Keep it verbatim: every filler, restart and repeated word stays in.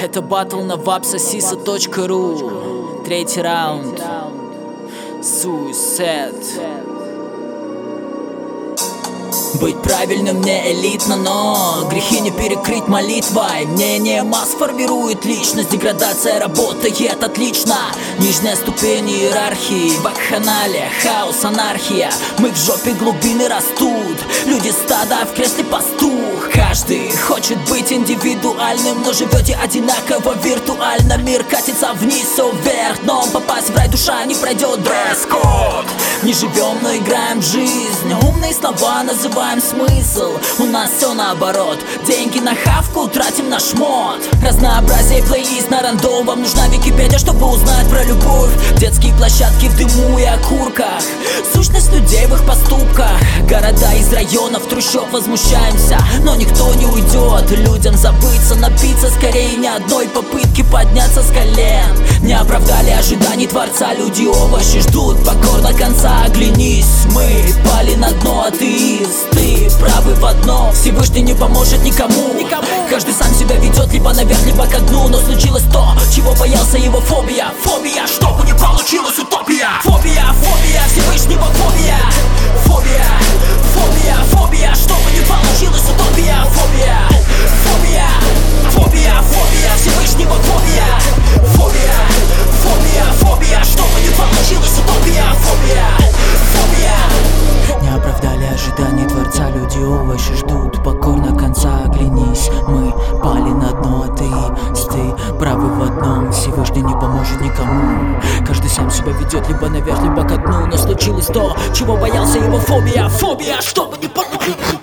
Это батл на вапсосиса точка ру. Третий раунд. Суисет. Быть правильным не элитно, но грехи не перекрыть молитвой. Мнение масс формирует личность, деградация работает отлично. Нижняя ступень иерархии, вакханалия, хаос, анархия. Мы в жопе глубины растут, люди стада, а в кресле пастух. Каждый хочет быть индивидуальным, но живете одинаково виртуально. Мир катится вниз, все вверх, но попасть в рай душа не пройдет. Дресс-код. Не живем, но играем в жизнь. Умные слова называем смысл. У нас все наоборот. Деньги на хавку тратим на шмот. Разнообразие плейлист на рандом. Вам нужна Википедия, чтобы узнать про любовь. Детские площадки в дыму и окурках. Сущность людей в их поступках. Города из районов трущоб возмущаемся, но никто не уйдет. Людям забыться, напиться скорее ни одной попытки подняться с колен. Не оправдали ожиданий Творца. Люди овощи ждут покорно конца. Оглянись, мы пали на дно, атеисты правы в одном: Всевышний не поможет никому. никому Каждый сам себя ведет либо наверх, либо ко дну. Но случилось то, чего боялся его фобия. Фобия, чтобы не получилась утопия. Фобия, фобия, Всевышнего фобия. Фобия, фобия, фобия, чтобы не получилась утопия. Фобия, фобия, фобия, фобия, Всевышнего фобия. Фобия, фобия, фобия, чтобы не получилась утопия. Фобия, фобия. Не оправдали ожиданий Творца, люди овощи ждут покорно конца. Оглянись, мы пали на дно, атеисты правы в одном: Всевышний не поможет никому. Каждый сам себя ведет либо наверх, либо ко дну. Но случилось то, чего боялся его фобия. Фобия, чтобы не поможет.